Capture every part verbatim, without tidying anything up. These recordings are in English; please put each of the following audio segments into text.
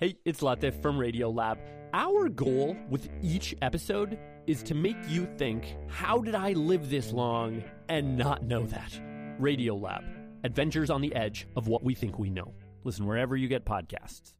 Hey, it's Latif from Radiolab. Our goal with each episode is to make you think, how did I live this long and not know that? Radiolab, adventures on the edge of what we think we know. Listen wherever you get podcasts.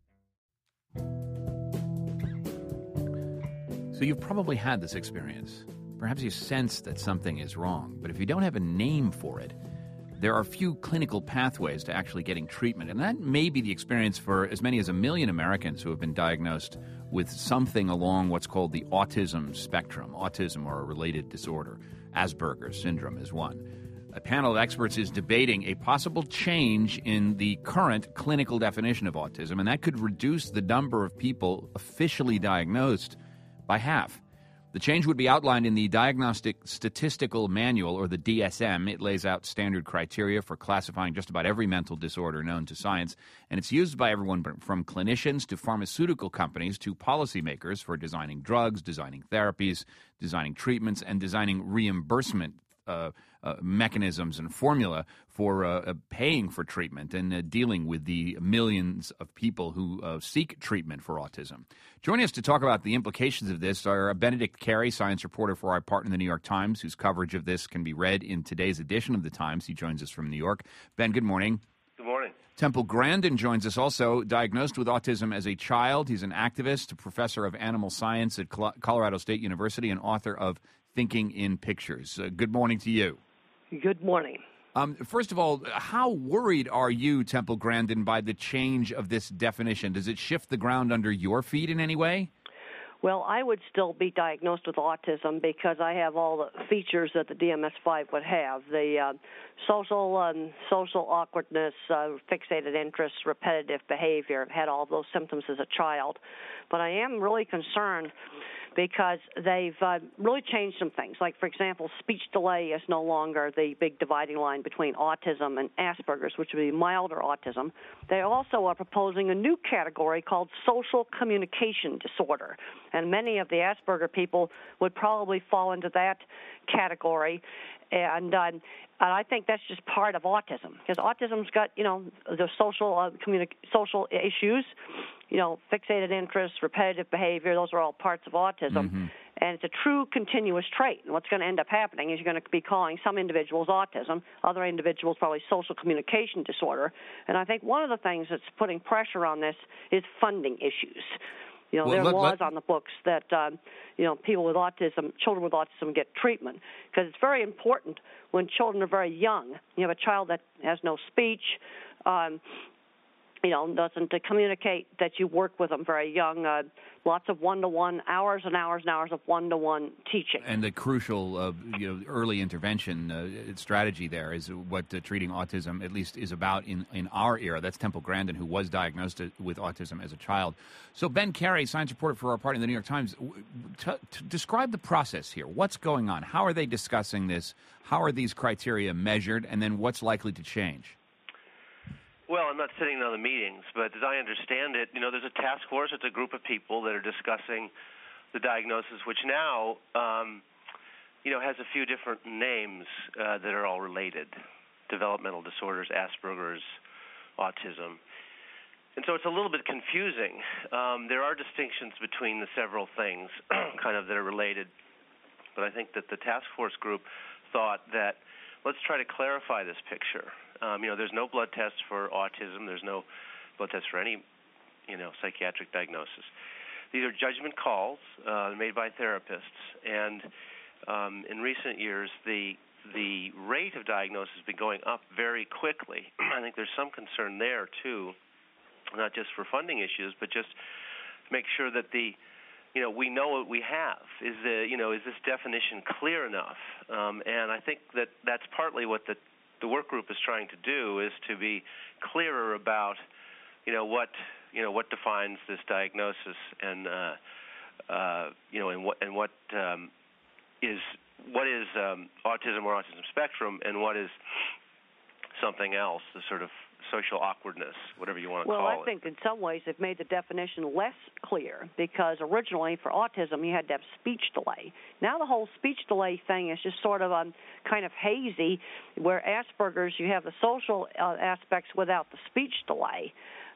So you've probably had this experience. Perhaps you sense that something is wrong, but if you don't have a name for it, there are few clinical pathways to actually getting treatment. And that may be the experience for as many as a million Americans who have been diagnosed with something along what's called the autism spectrum, autism or a related disorder. Asperger's syndrome is one. A panel of experts is debating a possible change in the current clinical definition of autism, and that could reduce the number of people officially diagnosed by half. The change would be outlined in the Diagnostic Statistical Manual, or the D S M. It lays out standard criteria for classifying just about every mental disorder known to science, and it's used by everyone from clinicians to pharmaceutical companies to policymakers for designing drugs, designing therapies, designing treatments, and designing reimbursement Uh, uh, mechanisms and formula for uh, uh, paying for treatment and uh, dealing with the millions of people who uh, seek treatment for autism. Joining us to talk about the implications of this are Benedict Carey, science reporter for our partner, the New York Times, whose coverage of this can be read in today's edition of the Times. He joins us from New York. Ben, good morning. Good morning. Temple Grandin joins us also, diagnosed with autism as a child. He's an activist, a professor of animal science at Colorado State University, and author of Thinking in Pictures. Uh, good morning to you. Good morning. Um, first of all, how worried are you, Temple Grandin, by the change of this definition? Does it shift the ground under your feet in any way? Well, I would still be diagnosed with autism because I have all the features that the D M S five would have: the uh, social um, social awkwardness, uh, fixated interests, repetitive behavior. I've had all those symptoms as a child. But I am really concerned because they've uh, really changed some things. Like, for example, speech delay is no longer the big dividing line between autism and Asperger's, which would be milder autism. They also are proposing a new category called social communication disorder, and many of the Asperger people would probably fall into that category. And, uh, and I think that's just part of autism, because autism's got, you know, the social uh, communi- social issues, you know, fixated interests, repetitive behavior. Those are all parts of autism. Mm-hmm. And it's a true continuous trait. And what's going to end up happening is you're going to be calling some individuals autism, other individuals probably social communication disorder. And I think one of the things that's putting pressure on this is funding issues. You know, well, there are let, laws let, on the books that, um, you know, people with autism, children with autism get treatment, because it's very important when children are very young. You have a child that has no speech, um, you know, doesn't uh, communicate, that you work with them very young. Uh, lots of one-to-one, hours and hours and hours of one-to-one teaching. And the crucial, uh, you know, early intervention uh, strategy there is what uh, treating autism, at least, is about in, in our era. That's Temple Grandin, who was diagnosed with autism as a child. So Ben Carey, science reporter for our partner, the New York Times, t- t- describe the process here. What's going on? How are they discussing this? How are these criteria measured? And then what's likely to change? Well, I'm not sitting in on the meetings, but as I understand it, you know, there's a task force. It's a group of people that are discussing the diagnosis, which now, um, you know, has a few different names uh, that are all related: developmental disorders, Asperger's, autism. And so it's a little bit confusing. Um, there are distinctions between the several things kind of that are related, but I think that the task force group thought that let's try to clarify this picture. Um, you know, there's no blood test for autism. There's no blood test for any, you know, psychiatric diagnosis. These are judgment calls uh, made by therapists, and um, in recent years, the the rate of diagnosis has been going up very quickly. I think there's some concern there too, not just for funding issues, but just to make sure that the you know, we know what we have. Is the, you know, is this definition clear enough? Um, and I think that that's partly what the, the work group is trying to do, is to be clearer about, you know, what, you know, what defines this diagnosis, and, uh, uh, you know, and what, and what um, is, what is um, autism or autism spectrum, and what is something else, the sort of social awkwardness, whatever you want to well, call it. Well, I think in some ways they've made the definition less clear, because originally for autism you had to have speech delay. Now the whole speech delay thing is just sort of um, kind of hazy, where Asperger's you have the social uh, aspects without the speech delay.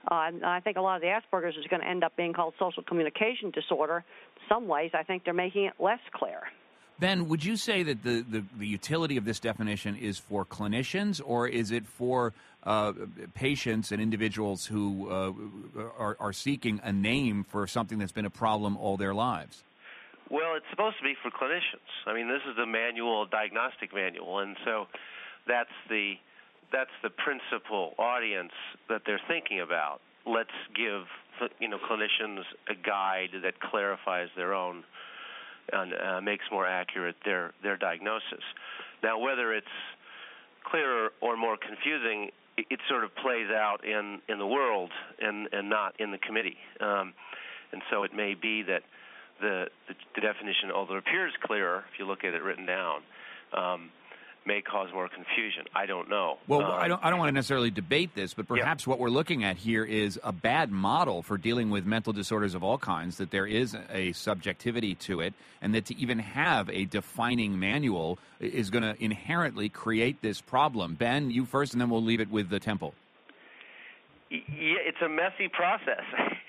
Uh, and I think a lot of the Asperger's is going to end up being called social communication disorder. In some ways, I think they're making it less clear. Ben, would you say that the, the, the utility of this definition is for clinicians, or is it for uh, patients and individuals who uh, are, are seeking a name for something that's been a problem all their lives? Well, it's supposed to be for clinicians. I mean, this is the manual, diagnostic manual, and so that's the that's the principal audience that they're thinking about. Let's give you know clinicians a guide that clarifies their own and uh, makes more accurate their their diagnosis. Now, whether it's clearer or more confusing, it, it sort of plays out in, in the world and, and not in the committee. Um, and so it may be that the, the the definition, although it appears clearer if you look at it written down, um, may cause more confusion. I don't know. Well, um, I don't I don't want to necessarily debate this, but perhaps yeah. what we're looking at here is a bad model for dealing with mental disorders of all kinds, that there is a subjectivity to it, and that to even have a defining manual is going to inherently create this problem. Ben, you first, and then we'll leave it with the Temple. Yeah, it's a messy process.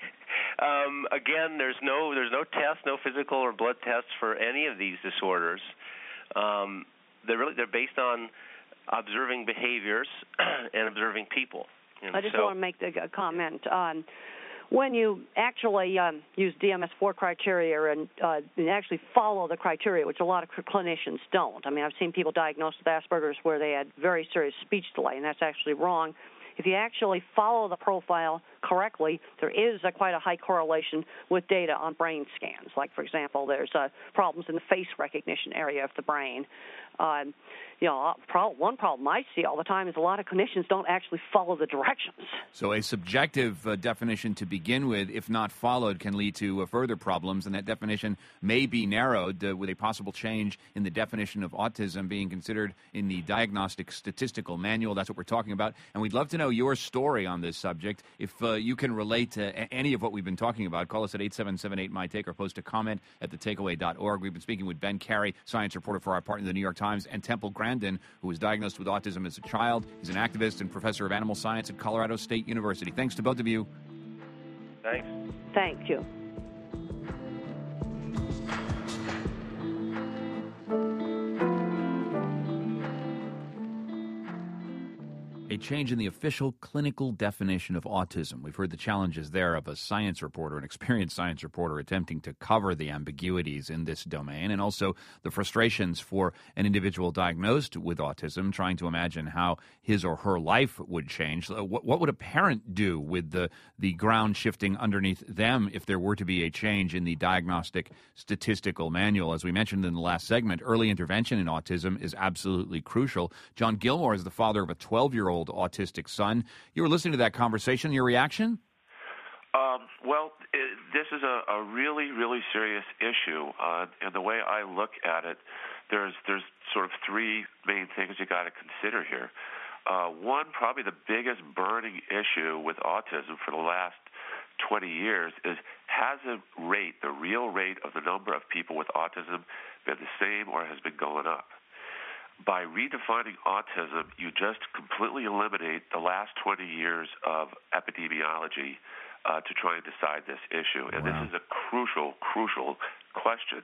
um, again, there's no there's no test, no physical or blood tests for any of these disorders. Um, They're really they're based on observing behaviors and observing people. And I just so, want to make a comment on when you actually um, use D M S four criteria and, uh, and actually follow the criteria, which a lot of clinicians don't. I mean, I've seen people diagnosed with Asperger's where they had very serious speech delay, and that's actually wrong. If you actually follow the profile correctly, there is a, quite a high correlation with data on brain scans. Like, for example, there's uh, problems in the face recognition area of the brain. Um, you know, pro- one problem I see all the time is a lot of clinicians don't actually follow the directions. So a subjective uh, definition to begin with, if not followed, can lead to uh, further problems, and that definition may be narrowed uh, with a possible change in the definition of autism being considered in the Diagnostic Statistical Manual. That's what we're talking about, and we'd love to know your story on this subject. If uh, you can relate to a- any of what we've been talking about, call us at eight seven seven eight, M Y T A K E or post a comment at the takeaway dot org. We've been speaking with Ben Carey, science reporter for our partner, the New York Times, and Temple Grandin, who was diagnosed with autism as a child. He's an activist and professor of animal science at Colorado State University. Thanks to both of you. Thanks. Thank you. A change in the official clinical definition of autism. We've heard the challenges there of a science reporter, an experienced science reporter, attempting to cover the ambiguities in this domain, and also the frustrations for an individual diagnosed with autism, trying to imagine how his or her life would change. What, what would a parent do with the, the ground shifting underneath them if there were to be a change in the Diagnostic Statistical Manual? As we mentioned in the last segment, early intervention in autism is absolutely crucial. John Gilmore is the father of a twelve-year-old autistic son. You were listening to that conversation. Your reaction? Um, well, it, this is a, a really, really serious issue, uh, and the way I look at it, there's there's sort of three main things you got to consider here. Uh, one, probably the biggest burning issue with autism for the last twenty years is, has the rate, the real rate of the number of people with autism been the same or has been going up? By redefining autism, you just completely eliminate the last twenty years of epidemiology uh, to try and decide this issue. And wow. This is a crucial, crucial question.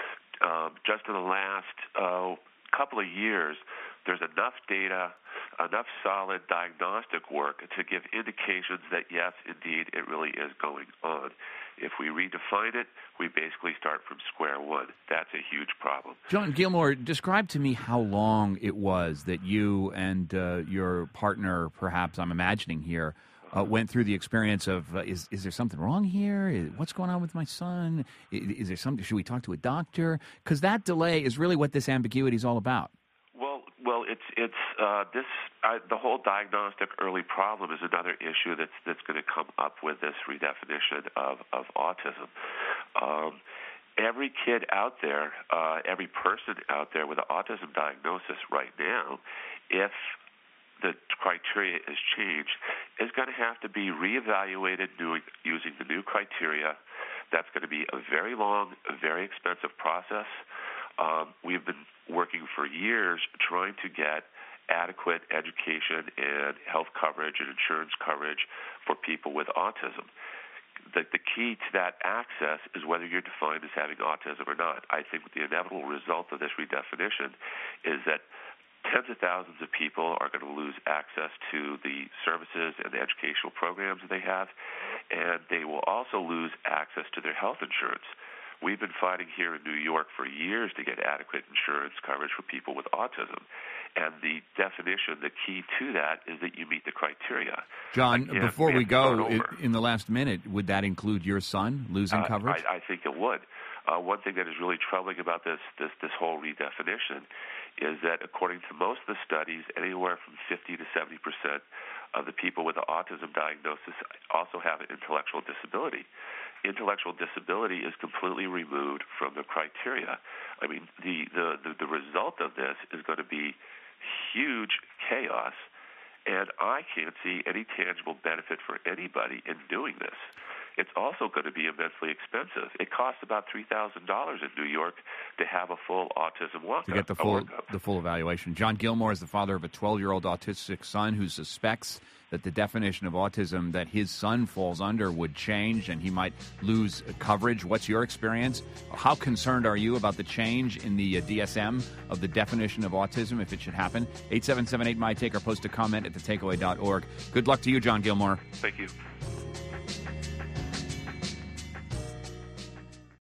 Um, just in the last uh, couple of years, there's enough data, enough solid diagnostic work to give indications that, yes, indeed, it really is going on. If we redefine it, we basically start from square one. That's a huge problem. John Gilmore, describe to me how long it was that you and uh, your partner, perhaps I'm imagining here, uh, went through the experience of, uh, is is there something wrong here? Is, what's going on with my son? Is, is there something, should we talk to a doctor? Because that delay is really what this ambiguity is all about. Well, well, it's it's uh, this uh, the whole diagnostic early problem is another issue that's that's going to come up with this redefinition of of autism. Um, every kid out there, uh, every person out there with an autism diagnosis right now, if the criteria is changed, is going to have to be reevaluated doing, using the new criteria. That's going to be a very long, a very expensive process. Um, we've been working for years trying to get adequate education and health coverage and insurance coverage for people with autism. The, the key to that access is whether you're defined as having autism or not. I think the inevitable result of this redefinition is that tens of thousands of people are going to lose access to the services and the educational programs that they have, and they will also lose access to their health insurance. We've been fighting here in New York for years to get adequate insurance coverage for people with autism. And the definition, the key to that is that you meet the criteria. John, Again, before we, we go, in, in the last minute, would that include your son losing uh, coverage? I, I think it would. Uh, one thing that is really troubling about this, this this whole redefinition is that according to most of the studies, anywhere from fifty to seventy percent of the people with the autism diagnosis also have an intellectual disability. Intellectual disability is completely removed from the criteria. I mean, the, the, the, the result of this is going to be huge chaos, and I can't see any tangible benefit for anybody in doing this. It's also going to be immensely expensive. It costs about three thousand dollars in New York to have a full autism walk-up. To get the full, the full evaluation. John Gilmore is the father of a twelve-year-old autistic son who suspects that the definition of autism that his son falls under would change and he might lose coverage. What's your experience? How concerned are you about the change in the uh, D S M of the definition of autism if it should happen? eight seven seven eight, M Y T A K E or post a comment at the takeaway dot org. Good luck to you, John Gilmore. Thank you.